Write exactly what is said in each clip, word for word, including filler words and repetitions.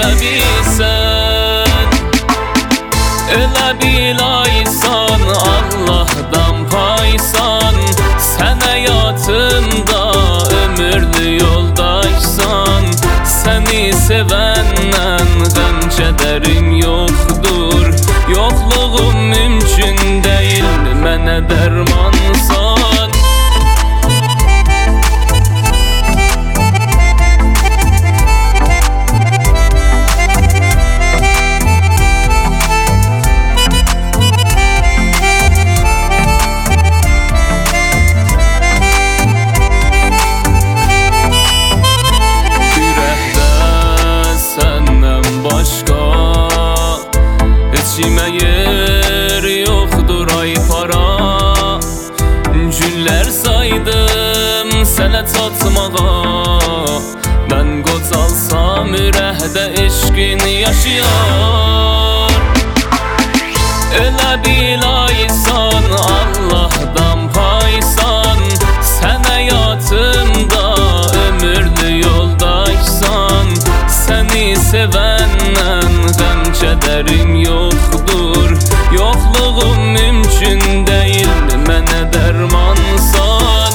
bilsən. Elə bilaysan, Allah'dan paysan. Sən həyatımda ömürlü yoldaşsan. Səni sevəndən qəm kədərim yoxdur. Yoxluğum mümkün deyil, mənə dərmansan. İçime yer yoktur ay para. Günler saydım sənə çatmağa. Ben qocalsam ürəkdə eşqin yaşayar. Elə bilaysan, Allah'dan paysan. Sən həyatımda ömürlü yoldaşsan. Səni sevəndən qəm kədərim yoxdur. Yoxluğum mümkün deyil, mənə dərmansan.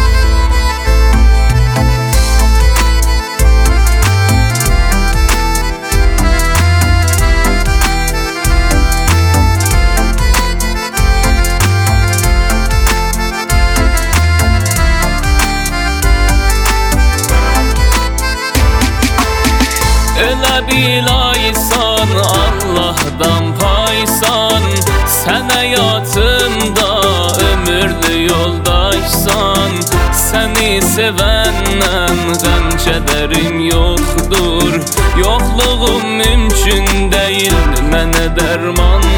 Elə bilaysan, Allah'dan paysan. Sən həyatımda ömürlü yoldaşsan. Səni sevəndən qəm kədərim yoxdur. Yoxluğum mümkün deyil, mənə dərman